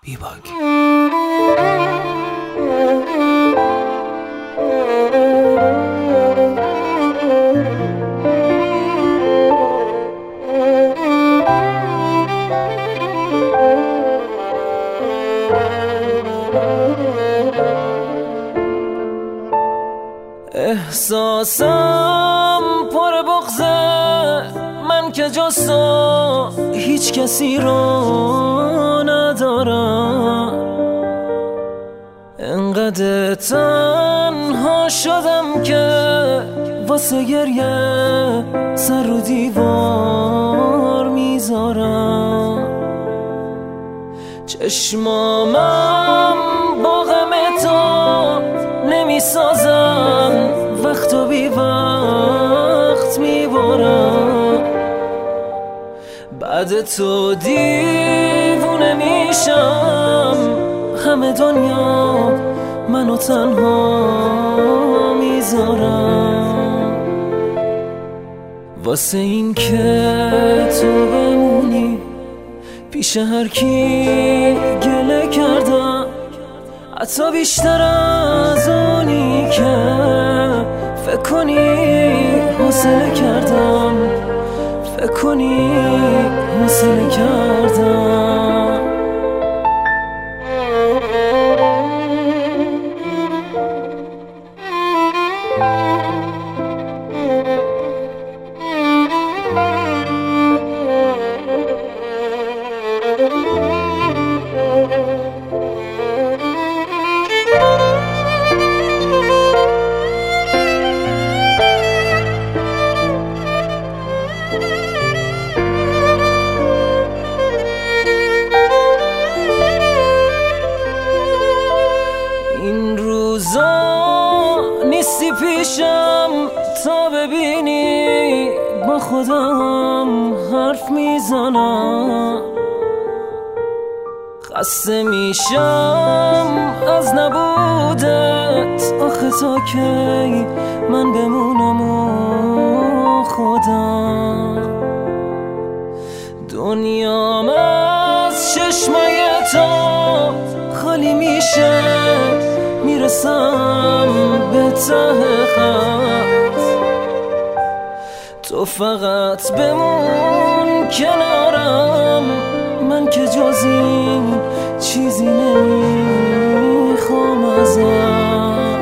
بیباگ. احساسم پر بغضه، من که جز تو هیچ کسی رو ندارم. انقدر تنها شدم که واسه گریه سر رو دیوار میذارم. چشمامم با غم تو نمیسازن، وقت و بی وقت میبارم. بعد تو دیوونه میشم، همه دنیا منو تنها میذارم. واسه این که تو بمونی پیش هر کی گله کردم، حتی بیشتر از اونی که فکر کنی حوصله کردم، فکر کنی حوصله کردم. نیستی پیشم تا ببینی با خودم حرف میزنم. خسته میشم از نبودت، آخه تا کی من بمونم و خودم. دنیام از چشمای تو خالی میشه، میرسم به ته خط. تو فقط بمون کنارم، من که جز این چیزی نمیخوام ازت.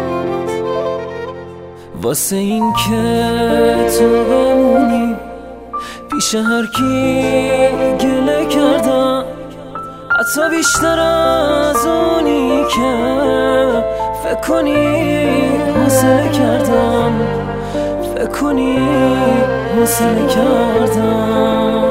واسه این که تو بمونی پیش هر کی گله کردم، حتی بیشتر از اونی که فکر کنی حوصله کردم، فکر کنی حوصله کردم.